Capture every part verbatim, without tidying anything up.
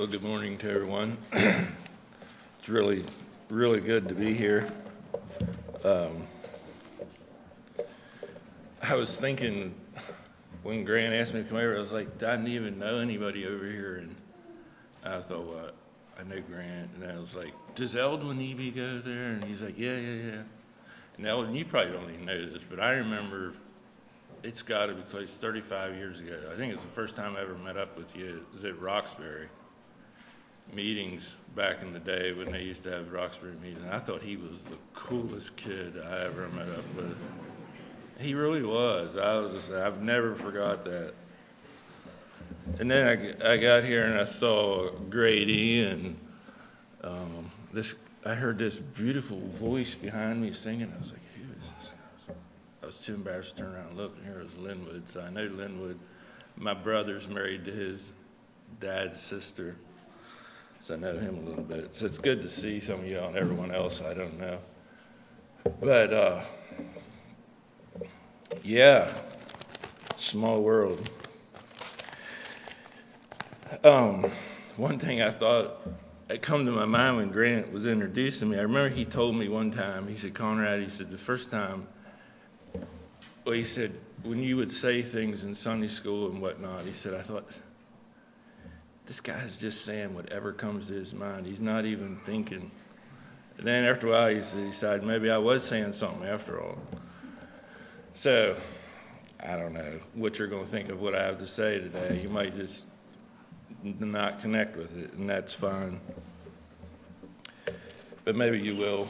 Well, good morning to everyone. It's really, really good to be here. Um, I was thinking when Grant asked me to come over, I was like, I didn't even know anybody over here. And I thought, well, I know Grant. And I was like, does Eldon Eby go there? And he's like, yeah, yeah, yeah. And Eldon, you probably don't even know this, but I remember it's got to be close thirty-five years ago. I think it was the first time I ever met up with you. It was at Roxbury meetings back in the day when they used to have Roxbury meetings. I thought he was the coolest kid I ever met up with. He really was. I was just, I've never forgot that. And then I, I got here and I saw Grady and um, this. I heard this beautiful voice behind me singing. I was like, who is this? I was too embarrassed to turn around and look, and here was Linwood. So I know Linwood. My brother's married to his dad's sister. So I know him a little bit. So it's good to see some of y'all and everyone else I don't know. But, uh, yeah, small world. Um, one thing I thought had come to my mind when Grant was introducing me, I remember he told me one time, he said, Conrad, he said, the first time, well, he said, when you would say things in Sunday school and whatnot, he said, I thought, this guy's just saying whatever comes to his mind. He's not even thinking. And then after a while, he decided maybe I was saying something after all. So I don't know what you're going to think of what I have to say today. You might just not connect with it, and that's fine. But maybe you will.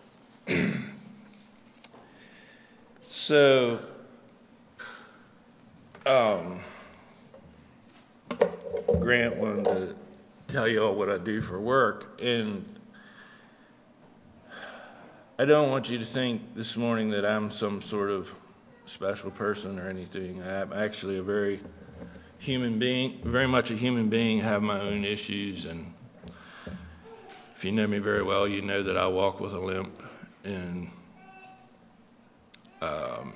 So, um, Grant wanted to tell you all what I do for work, and I don't want you to think this morning that I'm some sort of special person or anything. I'm actually a very human being, very much a human being, have my own issues, and if you know me very well, you know that I walk with a limp, and um,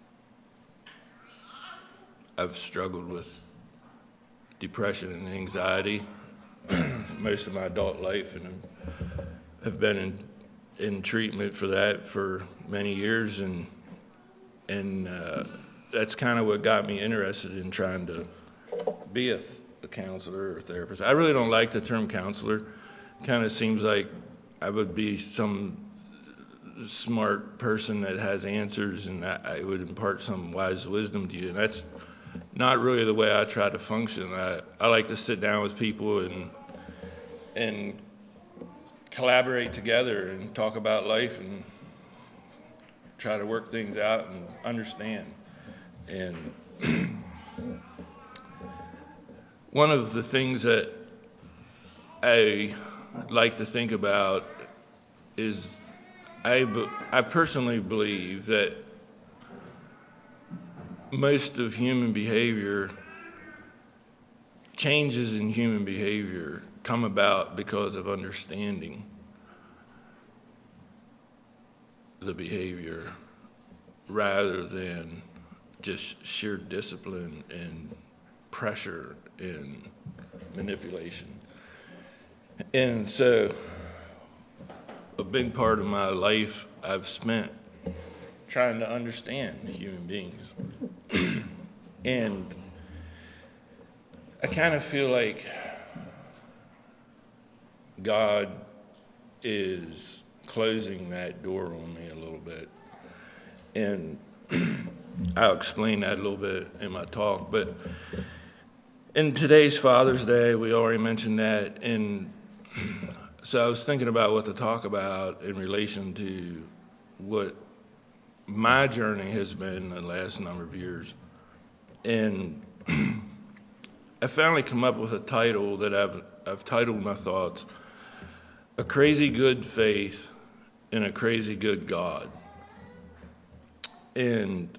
I've struggled with depression and anxiety most of my adult life, and have been in, in treatment for that for many years, and and uh, that's kind of what got me interested in trying to be a, th- a counselor or a therapist. I really don't like the term counselor. Kind of seems like I would be some smart person that has answers, and I, I would impart some wise wisdom to you, and that's not really the way I try to function. I, I like to sit down with people and and collaborate together and talk about life and try to work things out and understand. And one of the things that I like to think about is I, be, I personally believe that most of human behavior, changes in human behavior, come about because of understanding the behavior rather than just sheer discipline and pressure and manipulation. And so a big part of my life I've spent trying to understand human beings. And I kind of feel like God is closing that door on me a little bit. And I'll explain that a little bit in my talk. But in today's Father's Day, we already mentioned that. And so I was thinking about what to talk about in relation to what my journey has been the last number of years. And I finally come up with a title that I've I've titled my thoughts, A Crazy Good Faith in a Crazy Good God. And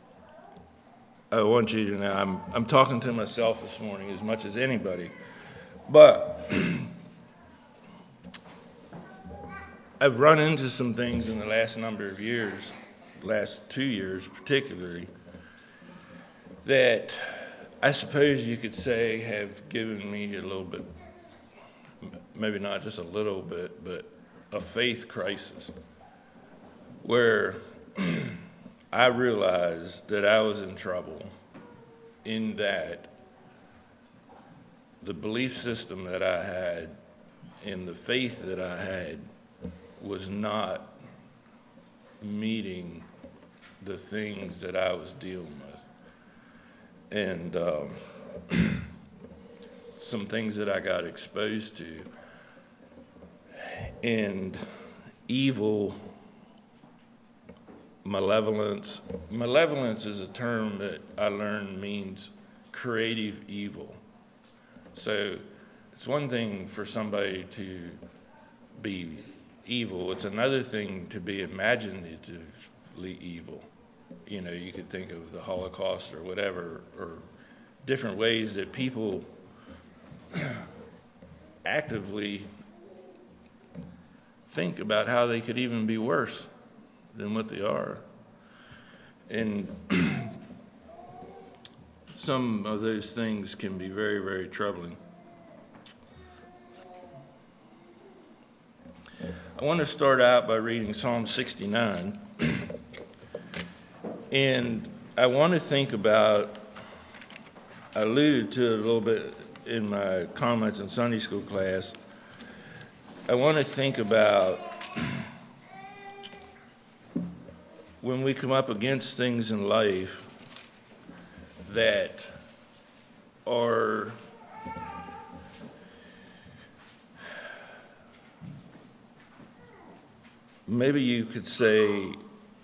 I want you to know I'm I'm talking to myself this morning as much as anybody. But I've run into some things in the last number of years, last two years particularly, that I suppose you could say have given me a little bit maybe not just a little bit, but a faith crisis where I realized that I was in trouble in that the belief system that I had and the faith that I had was not meeting the things that I was dealing with. And um, some things that I got exposed to. And evil, malevolence. Malevolence is a term that I learned means creative evil. So it's one thing for somebody to be evil. It's another thing to be imaginatively evil. You know, you could think of the Holocaust or whatever, or different ways that people actively think about how they could even be worse than what they are. And some of those things can be very, very troubling. I want to start out by reading Psalm sixty-nine. And I want to think about, I alluded to it a little bit in my comments in Sunday school class. I want to think about when we come up against things in life that are maybe you could say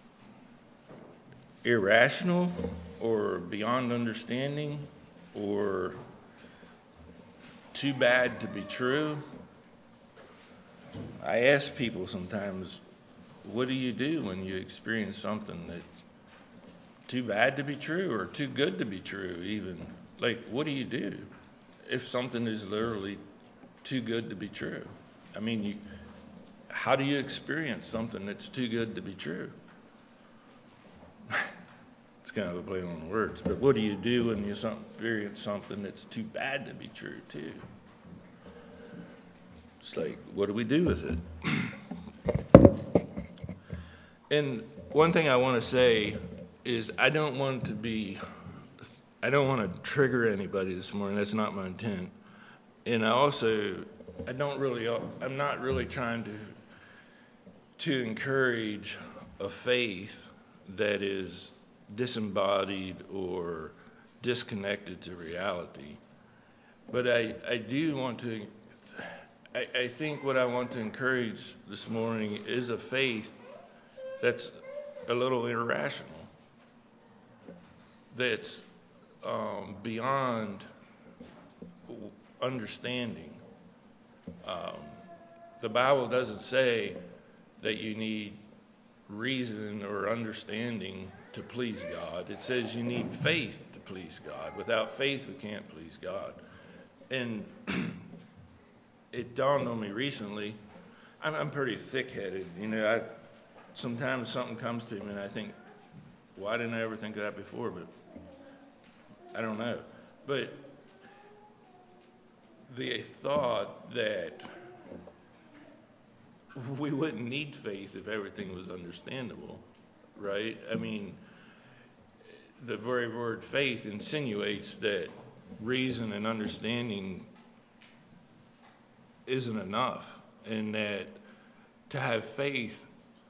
irrational or beyond understanding or too bad to be true. I ask people sometimes, what do you do when you experience something that's too bad to be true or too good to be true even? Like, what do you do if something is literally too good to be true? I mean, you, how do you experience something that's too good to be true? It's kind of a play on words, but what do you do when you experience something that's too bad to be true too? It's like, what do we do with it? And one thing I want to say is I don't want to be, I don't want to trigger anybody this morning. That's not my intent. And I also, I don't really, I'm not really trying to, to encourage a faith that is disembodied or disconnected to reality. But I, I do want to, I, I think what I want to encourage this morning is a faith that's a little irrational, that's um, beyond understanding. Um, the Bible doesn't say that you need reason or understanding to please God. It says you need faith to please God. Without faith, we can't please God. And it dawned on me recently, I'm, I'm pretty thick-headed. You know, I sometimes something comes to me and I think, why didn't I ever think of that before? But I don't know. But the thought that we wouldn't need faith if everything was understandable, right? I mean, the very word faith insinuates that reason and understanding isn't enough, and that to have faith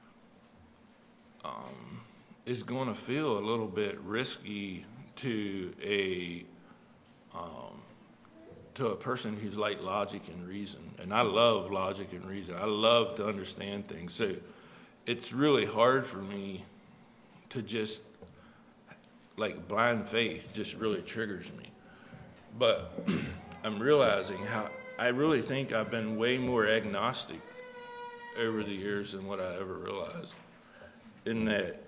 um, is going to feel a little bit risky to a um, to a person who's like logic and reason. And I love logic and reason. I love to understand things. So it's really hard for me to just, like, blind faith just really triggers me. But I'm realizing how I really think I've been way more agnostic over the years than what I ever realized. In that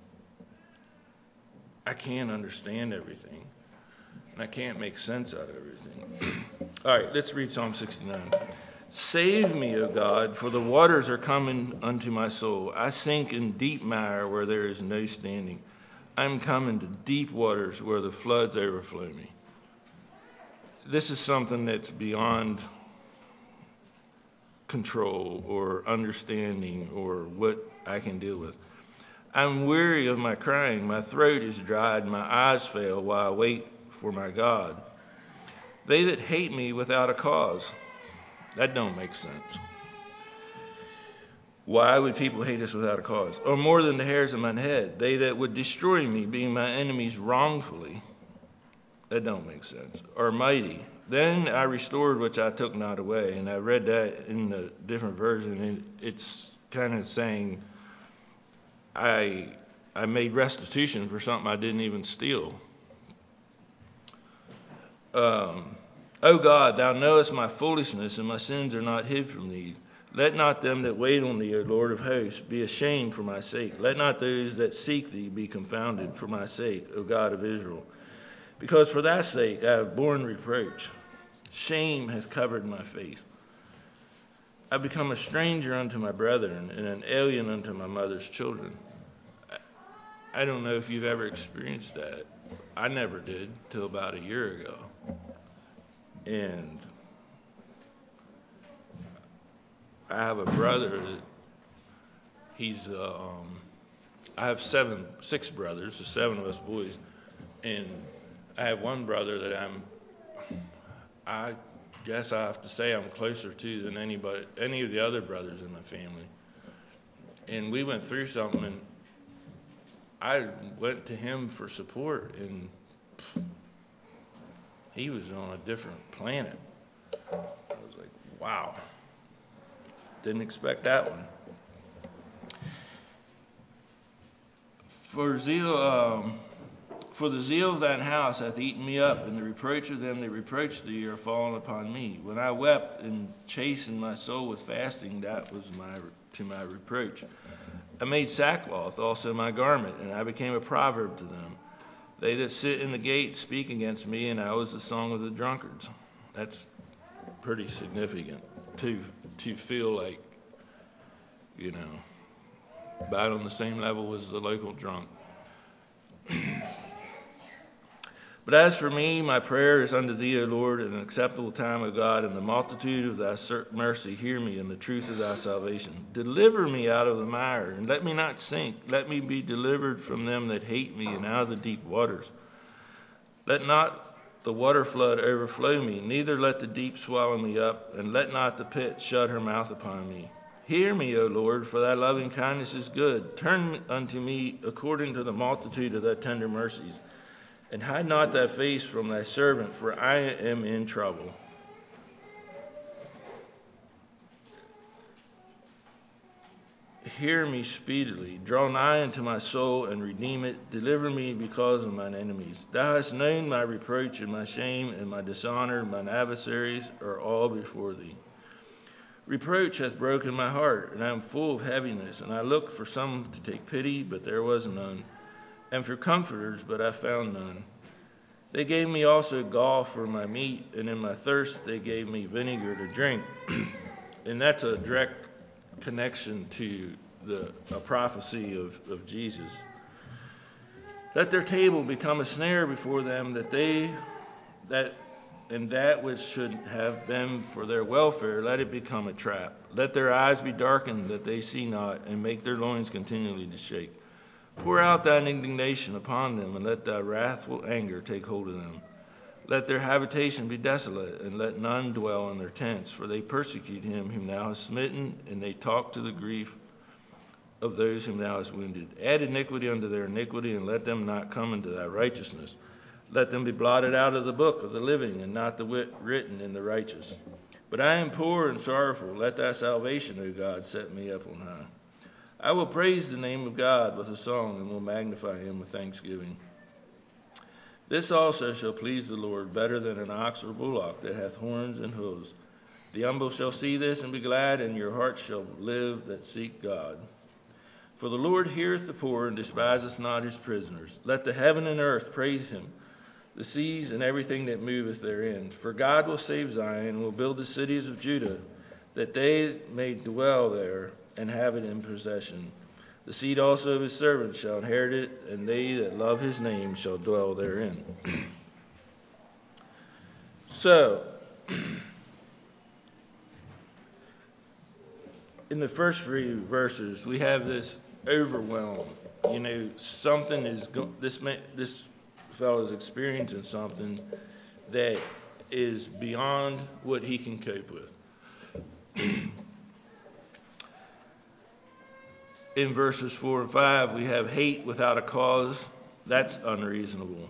I can't understand everything. And I can't make sense out of everything. All right, let's read Psalm sixty-nine. Save me, O God, for the waters are coming unto my soul. I sink in deep mire where there is no standing. I'm coming to deep waters where the floods overflow me. This is something that's beyond control or understanding or what I can deal with. I'm weary of my crying. My throat is dried. My eyes fail while I wait for my God. They that hate me without a cause. That don't make sense. Why would people hate us without a cause? Or more than the hairs of mine head. They that would destroy me, being my enemies wrongfully. That don't make sense. Are mighty. Then I restored which I took not away. And I read that in a different version. And it's kind of saying, I I made restitution for something I didn't even steal. Um, O God, thou knowest my foolishness, and my sins are not hid from thee. Let not them that wait on thee, O Lord of hosts, be ashamed for my sake. Let not those that seek thee be confounded for my sake, O God of Israel. Because for thy sake I have borne reproach. Shame hath covered my face. I have become a stranger unto my brethren, and an alien unto my mother's children. I don't know if you've ever experienced that. I never did till about a year ago. And I have a brother that he's, uh, um, I have seven, six brothers, so seven of us boys. And I have one brother that I'm, I guess I have to say I'm closer to than anybody, any of the other brothers in my family. And we went through something, and I went to him for support, and he was on a different planet. I was like, wow. Didn't expect that one. For zeal, um, for the zeal of thine house hath eaten me up, and the reproach of them that reproach thee are fallen upon me. When I wept and chastened my soul with fasting, that was my to my reproach. I made sackcloth also my garment, and I became a proverb to them. They that sit in the gate speak against me, and I was the song of the drunkards. That's pretty significant to to feel like, you know, about on the same level as the local drunk. But as for me, my prayer is unto thee, O Lord, in an acceptable time, O God, in the multitude of thy mercy, hear me in the truth of thy salvation. Deliver me out of the mire, and let me not sink. Let me be delivered from them that hate me, and out of the deep waters. Let not the water flood overflow me, neither let the deep swallow me up, and let not the pit shut her mouth upon me. Hear me, O Lord, for thy loving kindness is good. Turn unto me according to the multitude of thy tender mercies, and hide not thy face from thy servant, for I am in trouble. Hear me speedily. Draw nigh unto my soul, and redeem it. Deliver me because of mine enemies. Thou hast known my reproach and my shame, and my dishonor. Mine adversaries are all before thee. Reproach hath broken my heart, and I am full of heaviness. And I looked for some to take pity, but there was none, and for comforters, but I found none. They gave me also gall for my meat, and in my thirst they gave me vinegar to drink. And that's a direct connection to the a prophecy of, of Jesus. Let their table become a snare before them, that they that and that which should have been for their welfare, let it become a trap. Let their eyes be darkened, that they see not, and make their loins continually to shake. Pour out thine indignation upon them, and let thy wrathful anger take hold of them. Let their habitation be desolate, and let none dwell in their tents, for they persecute him whom thou hast smitten, and they talk to the grief of those whom thou hast wounded. Add iniquity unto their iniquity, and let them not come into thy righteousness. Let them be blotted out of the book of the living, and not the wit written in the righteous. But I am poor and sorrowful. Let thy salvation, O God, set me up on high. I will praise the name of God with a song, and will magnify him with thanksgiving. This also shall please the Lord, better than an ox or bullock that hath horns and hoofs. The humble shall see this and be glad, and your hearts shall live that seek God. For the Lord heareth the poor, and despiseth not his prisoners. Let the heaven and earth praise him, the seas and everything that moveth therein. For God will save Zion, and will build the cities of Judah, that they may dwell there and have it in possession. The seed also of his servants shall inherit it, and they that love his name shall dwell therein. So, in the first three verses, we have this overwhelm. You know, something is go- this man, this fellow is experiencing something that is beyond what he can cope with. In verses four and five, we have hate without a cause. That's unreasonable.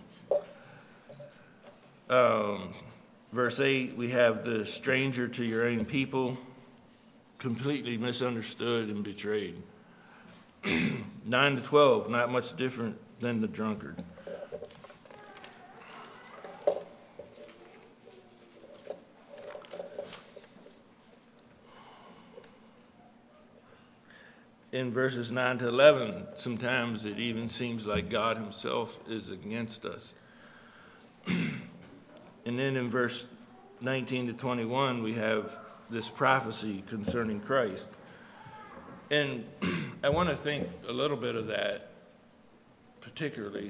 Um, verse eight, we have the stranger to your own people, completely misunderstood and betrayed. nine to twelve, not much different than the drunkard. In verses nine to eleven, sometimes it even seems like God himself is against us. And then in verse nineteen to twenty-one, we have this prophecy concerning Christ. And I want to think a little bit of that particularly.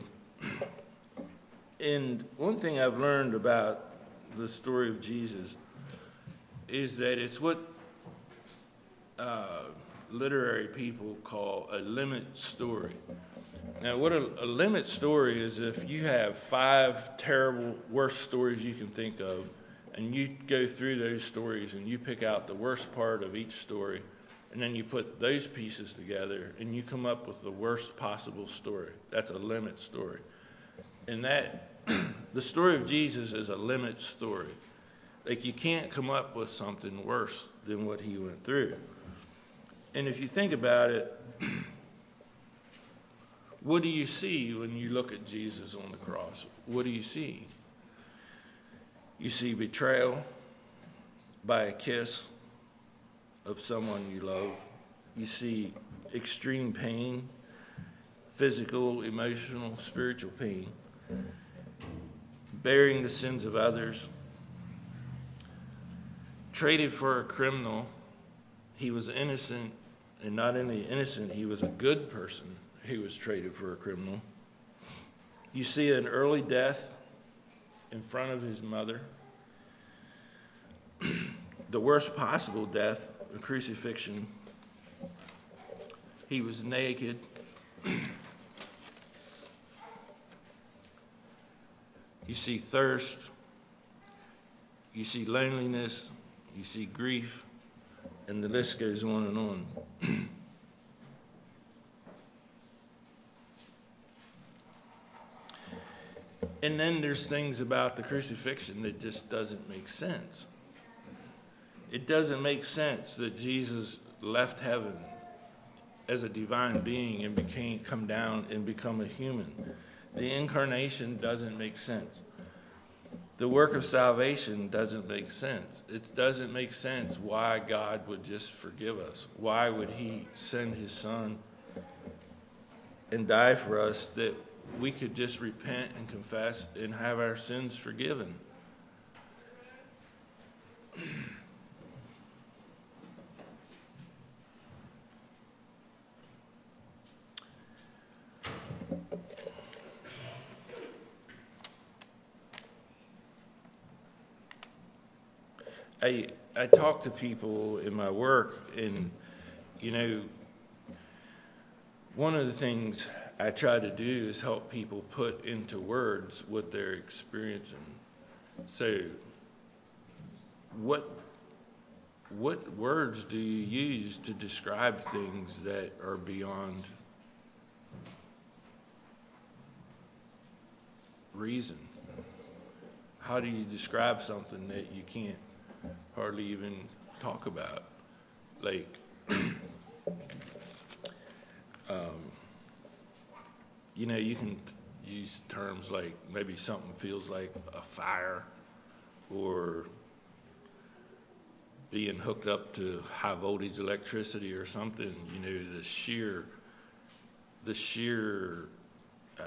And one thing I've learned about the story of Jesus is that it's what uh, literary people call a limit story. Now, what a, a limit story is if you have five terrible, worst stories you can think of, and you go through those stories and you pick out the worst part of each story, and then you put those pieces together and you come up with the worst possible story. That's a limit story. And that, the story of Jesus is a limit story. Like, you can't come up with something worse than what he went through. And if you think about it, what do you see when you look at Jesus on the cross? What do you see? You see betrayal by a kiss of someone you love. You see extreme pain, physical, emotional, spiritual pain, bearing the sins of others, traded for a criminal. He was innocent, and not only innocent, he was a good person. He was traded for a criminal. You see an early death in front of his mother. The worst possible death, a crucifixion. He was naked. You see thirst. You see loneliness. You see grief. And the list goes on and on. And then there's things about the crucifixion that just doesn't make sense. It doesn't make sense that Jesus left heaven as a divine being and became come down and become a human. The incarnation doesn't make sense. The work of salvation doesn't make sense. It doesn't make sense why God would just forgive us. Why would he send his son and die for us that we could just repent and confess and have our sins forgiven? I I talk to people in my work, and you know, one of the things I try to do is help people put into words what they're experiencing. So, what what words do you use to describe things that are beyond reason? How do you describe something that you can't hardly even talk about? Like, um, you know, you can use terms like maybe something feels like a fire, or being hooked up to high voltage electricity or something. You know, the sheer, the sheer uh,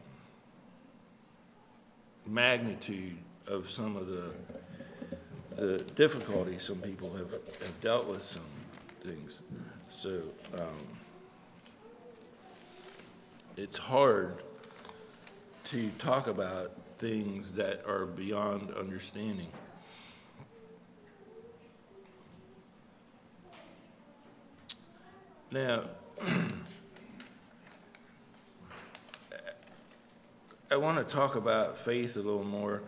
magnitude of some of the the difficulties some people have, have dealt with some things. So um, it's hard to talk about things that are beyond understanding. Now, I want to talk about faith a little more.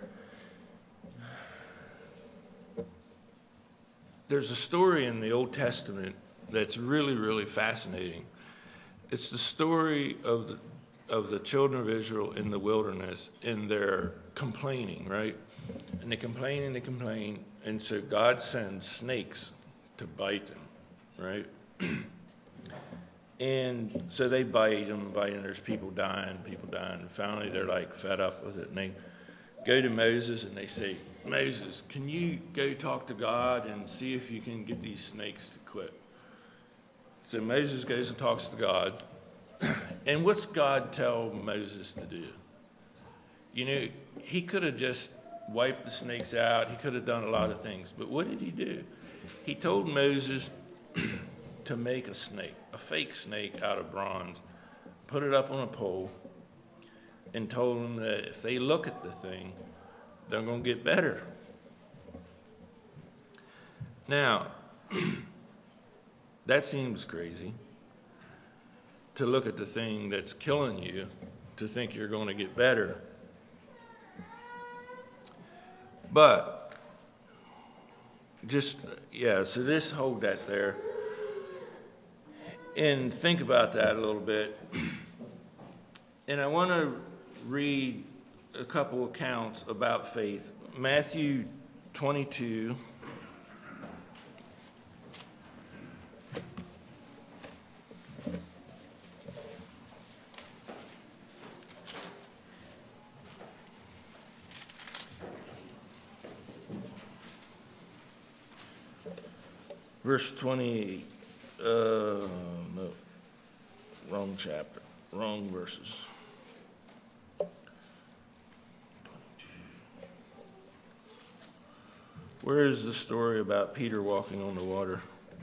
There's a story in the Old Testament that's really, really fascinating. It's the story of the of the children of Israel in the wilderness, in their complaining, right? And they complain and they complain, and so God sends snakes to bite them, right? And so they bite them, bite, and there's people dying, people dying, and finally they're like fed up with it, and they go to Moses and they say, Moses, can you go talk to God and see if you can get these snakes to quit? So Moses goes and talks to God. And what's God tell Moses to do? You know, he could have just wiped the snakes out. He could have done a lot of things. But what did he do? He told Moses to make a snake, a fake snake out of bronze, put it up on a pole, and told them that if they look at the thing, they're going to get better. Now, that seems crazy, to look at the thing that's killing you, to think you're going to get better. But, just, yeah, so just hold that there. And think about that a little bit. And I want to read a couple accounts about faith. Matthew twenty-two. Verse twenty-eight. Uh, no. Wrong chapter. Wrong verses. Where is the story about Peter walking on the water?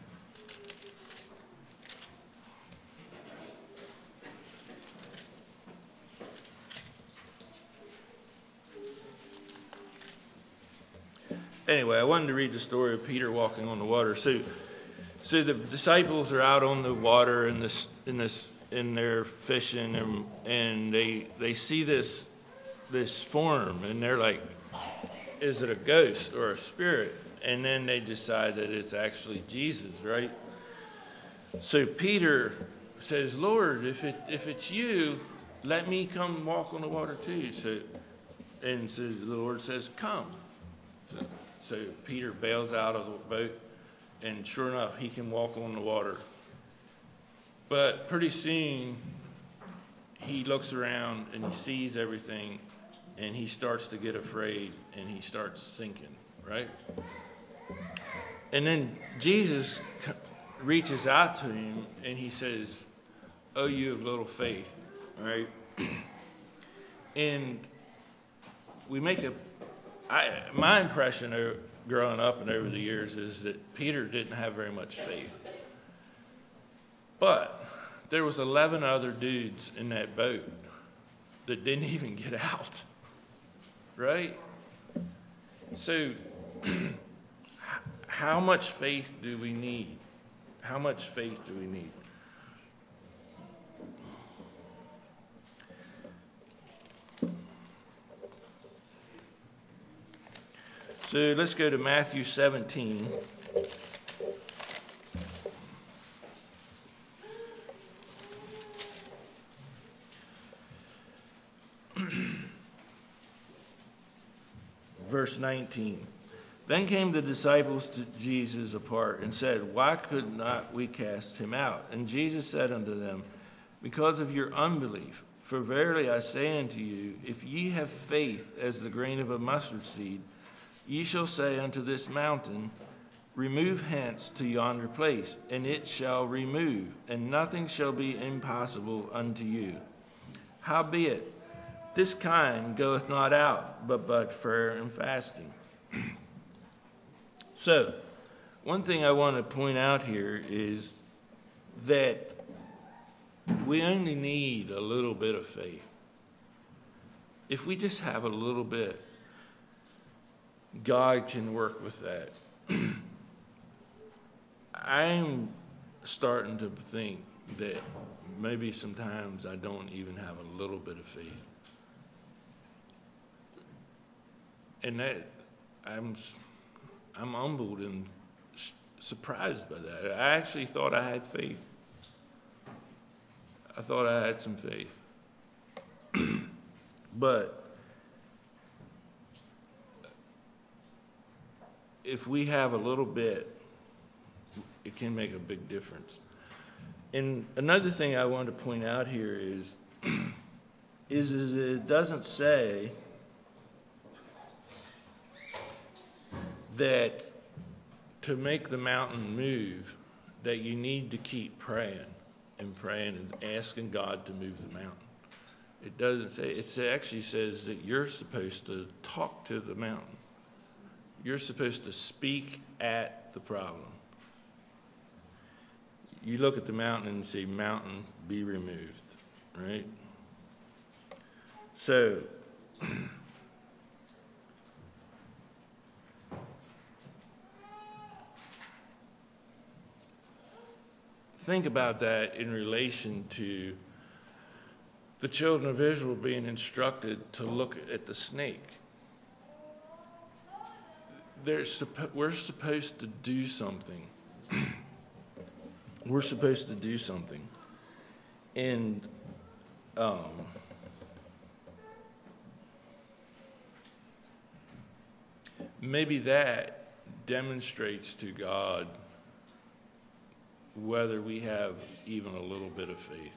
Anyway, I wanted to read the story of Peter walking on the water. So, so the disciples are out on the water in this, in this, in their fishing, and, and they they see this this form, and they're like, "Is it a ghost or a spirit?" And then they decide that it's actually Jesus, right? So Peter says, "Lord, if it if it's you, let me come walk on the water too." So, and so the Lord says, "Come." So, so Peter bails out of the boat, and sure enough, he can walk on the water. But pretty soon, he looks around and he sees everything, and he starts to get afraid, and he starts sinking, right? And then Jesus reaches out to him, and he says, "Oh, you have little faith," right? And we make a I, my impression of growing up and over the years is that Peter didn't have very much faith. But there was eleven other dudes in that boat that didn't even get out, right? So how much faith do we need? How much faith do we need? So let's go to Matthew seventeen. Verse nineteen. Then came the disciples to Jesus apart and said, "Why could not we cast him out?" And Jesus said unto them, "Because of your unbelief. For verily I say unto you, if ye have faith as the grain of a mustard seed, ye shall say unto this mountain, Remove hence to yonder place, and it shall remove, and nothing shall be impossible unto you. Howbeit, this kind goeth not out, but by prayer and fasting." So, one thing I want to point out here is that we only need a little bit of faith. If we just have a little bit, God can work with that. I'm starting to think that maybe sometimes I don't even have a little bit of faith. And that I'm I'm humbled and surprised by that. I actually thought I had faith. I thought I had some faith. But if we have a little bit, it can make a big difference. And another thing I want to point out here is, is, is it doesn't say that to make the mountain move, that you need to keep praying and praying and asking God to move the mountain. It doesn't say, it actually says that you're supposed to talk to the mountain. You're supposed to speak at the problem. You look at the mountain and say, mountain, be removed, right? So, think about that in relation to the children of Israel being instructed to look at the snake. They're suppo- we're supposed to do something. We're supposed to do something. And um, maybe that demonstrates to God whether we have even a little bit of faith.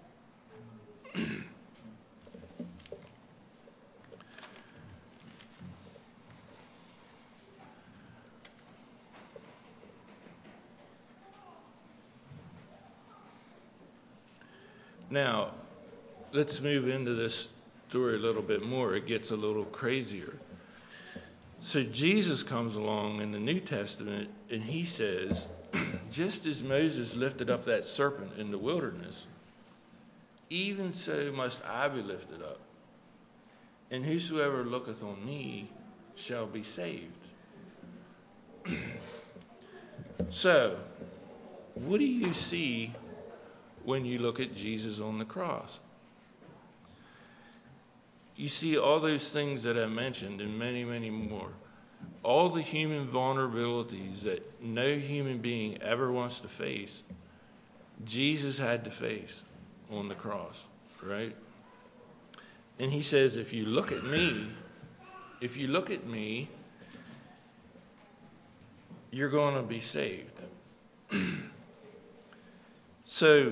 Now, let's move into this story a little bit more. It gets a little crazier. So Jesus comes along in the New Testament and he says, just as Moses lifted up that serpent in the wilderness, even so must I be lifted up. And whosoever looketh on me shall be saved. So, what do you see when you look at Jesus on the cross? You see all those things that I mentioned and many, many more. All the human vulnerabilities that no human being ever wants to face, Jesus had to face on the cross, right? And he says, if you look at me, if you look at me, you're going to be saved. So,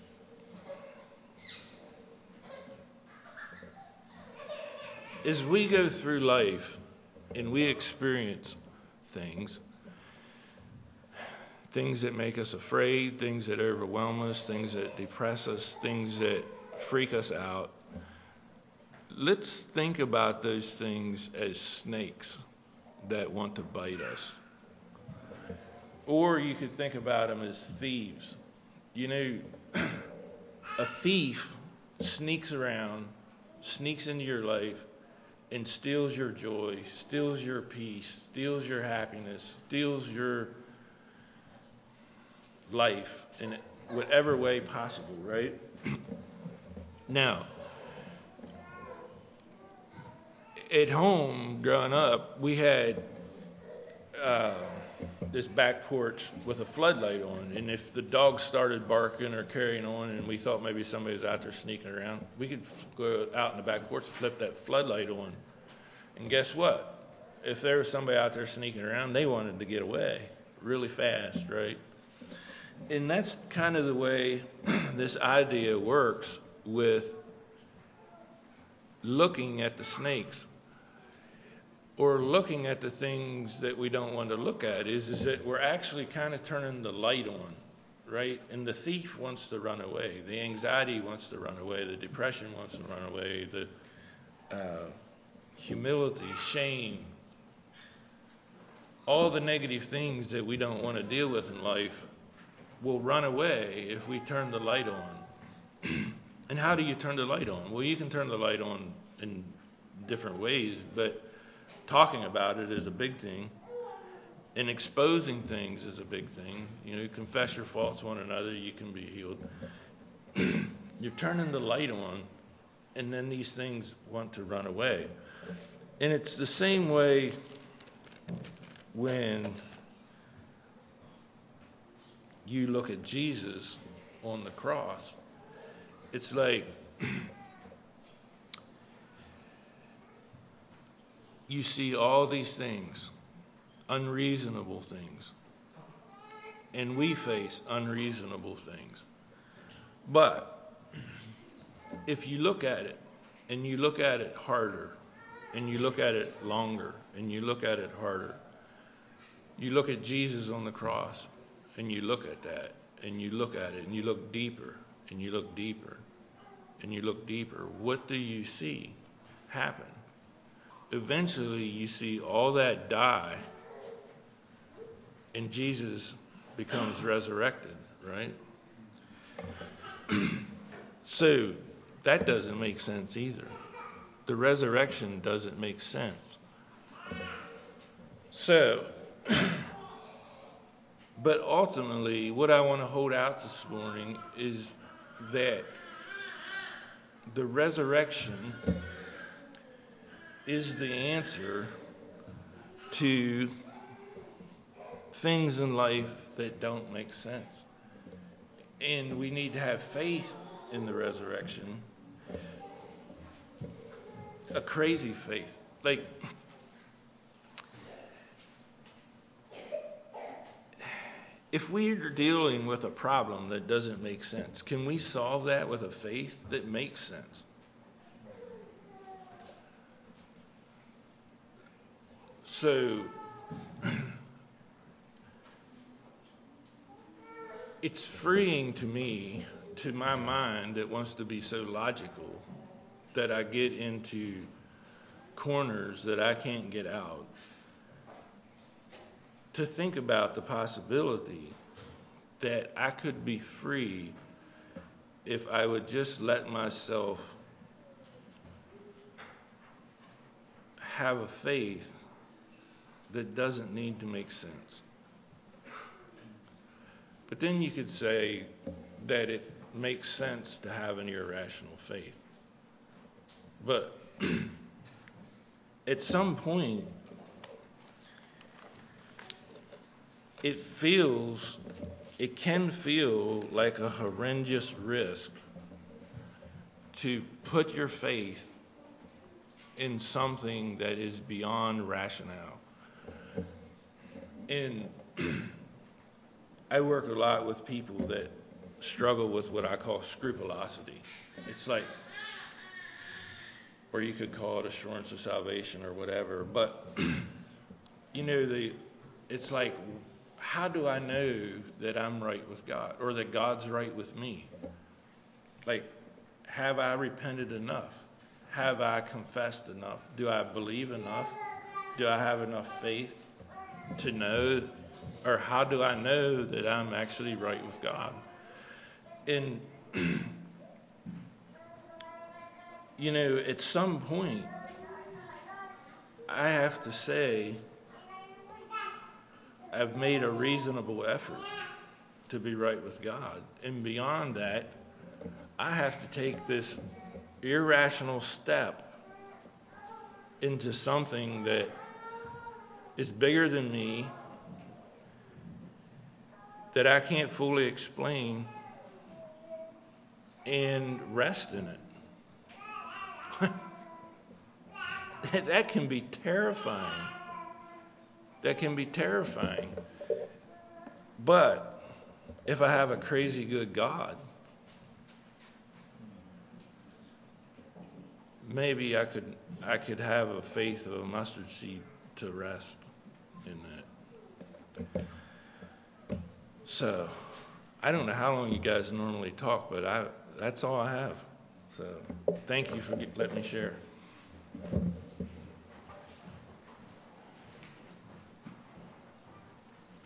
as we go through life and we experience things, things that make us afraid, things that overwhelm us, things that depress us, things that freak us out, let's think about those things as snakes that want to bite us. Or you could think about them as thieves. You know, a thief sneaks around, sneaks into your life, and steals your joy, steals your peace, steals your happiness, steals your life in whatever way possible, right? Now, at home, growing up, we had uh, this back porch with a floodlight on, and if the dogs started barking or carrying on and we thought maybe somebody was out there sneaking around, we could go out in the back porch and flip that floodlight on. And guess what? If there was somebody out there sneaking around, they wanted to get away really fast, right? And that's kind of the way this idea works with looking at the snakes or looking at the things that we don't want to look at, is, is that we're actually kind of turning the light on, right? And the thief wants to run away. The anxiety wants to run away. The depression wants to run away. The uh, humility, shame, all the negative things that we don't want to deal with in life will run away if we turn the light on. And how do you turn the light on? Well, you can turn the light on in different ways, but talking about it is a big thing. And exposing things is a big thing. You know, confess your faults one another, you can be healed. You're turning the light on, and then these things want to run away. And it's the same way when you look at Jesus on the cross. It's like you see all these things, unreasonable things, and we face unreasonable things. But if you look at it, and you look at it harder, and you look at it longer, and you look at it harder, you look at Jesus on the cross, and you look at that, and you look at it, and you look deeper, and you look deeper, and you look deeper, what do you see happen? Eventually, you see all that die, and Jesus becomes resurrected, right? So that doesn't make sense either. The resurrection doesn't make sense. So, but ultimately, what I want to hold out this morning is that the resurrection is the answer to things in life that don't make sense. And we need to have faith in the resurrection. A crazy faith. Like, if we're dealing with a problem that doesn't make sense, can we solve that with a faith that makes sense? So, it's freeing to me, to my mind that wants to be so logical, that I get into corners that I can't get out, to think about the possibility that I could be free if I would just let myself have a faith that doesn't need to make sense. But then you could say that it makes sense to have an irrational faith. But at some point, it feels, it can feel like a horrendous risk to put your faith in something that is beyond rationale. And I work a lot with people that struggle with what I call scrupulosity. It's like, or you could call it assurance of salvation or whatever. But, you know, the, it's like, how do I know that I'm right with God or that God's right with me? Like, have I repented enough? Have I confessed enough? Do I believe enough? Do I have enough faith to know? Or how do I know that I'm actually right with God? And, you know, at some point, I have to say, I've made a reasonable effort to be right with God. And beyond that, I have to take this irrational step into something that is bigger than me, that I can't fully explain, and rest in it. That can be terrifying. That can be terrifying. But if I have a crazy good God, maybe I could I could have a faith of a mustard seed to rest in that. So, I don't know how long you guys normally talk, but I that's all I have. So, thank you for letting me share.